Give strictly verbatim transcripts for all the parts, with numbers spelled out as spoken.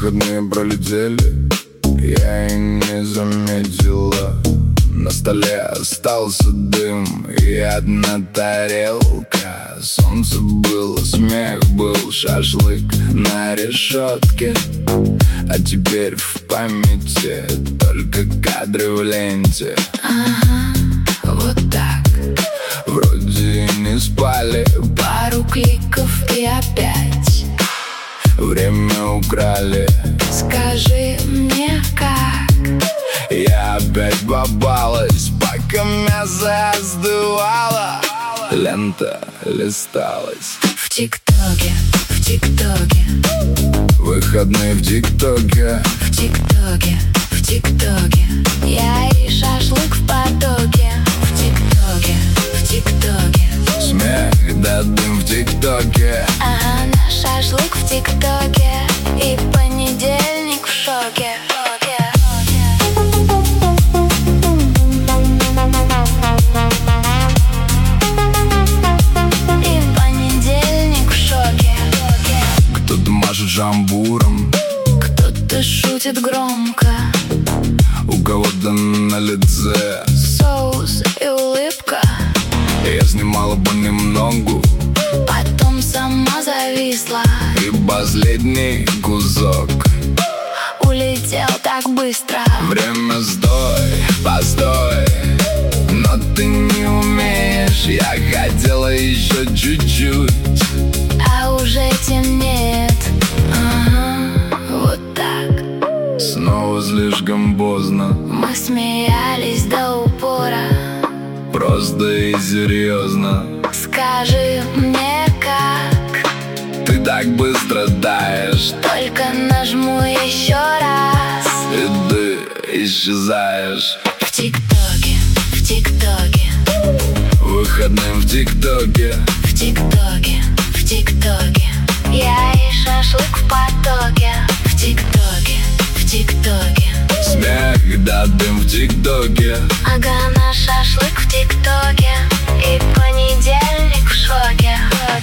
Выходные пролетели, я и не заметила. На столе остался дым и одна тарелка. Солнце было, смех был, шашлык на решетке. А теперь в памяти только кадры в ленте. Ага, вот так. Вроде и не спали, Пару кликов и опять. время украли. Скажи мне, как? Я опять попалась, пока мясо остывало. Лента листалась. В ТикТоке, в ТикТоке, Выходные в ТикТоке. в ТикТоке, в ТикТоке. Я и шашлык в потоке. В ТикТоке, в ТикТоке. Смех да дым в ТикТоке. Ага, наш шашлык в ТикТоке. И понедельник в шоке. И понедельник в шоке. Кто-то машет жамбуром, Кто-то шутит громко. у кого-то на лице Соус и улыбка. я снимала понемногу, Потом сама зависла. и последний кусок. Улетел так быстро. Время стой, постой, но ты не умеешь. Я хотела еще чуть-чуть. А уже темнеет. Ага, вот так. Снова слишком поздно, Мы смеялись до упора. просто и серьезно. Скажи мне, как? Ты так быстро таешь, Только нажму еще раз. и ты исчезаешь. В ТикТоке, в ТикТоке, Выходным в ТикТоке. в ТикТоке, в ТикТоке. Я и шашлык в потоке. В ТикТоке, в ТикТоке. Смех да дым в ТикТоке. Ага, наш шашлык в ТикТоке. И понедельник в шоке.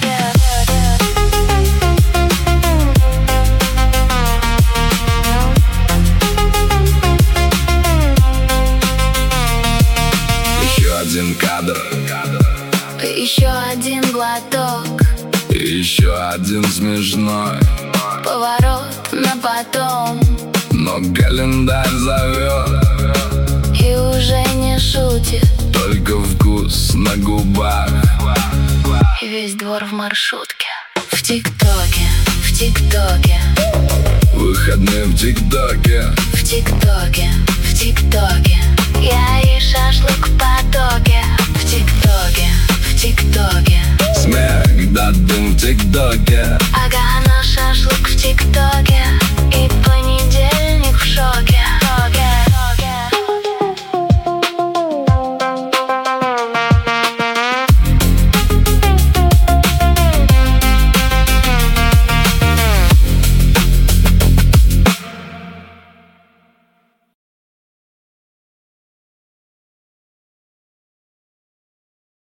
Еще один кадр, Еще один глоток. и еще один смешной. Поворот на потом. Но календарь зовет, И уже не шутит. только вкус на губах. И весь двор в маршрутке. В ТикТоке, в ТикТоке, Выходные в ТикТоке. в ТикТоке, в ТикТоке. Я и шашлык в потоке. В ТикТоке, в ТикТоке. Смех да дым в ТикТоке. Ага, наш шашлык в ТикТоке.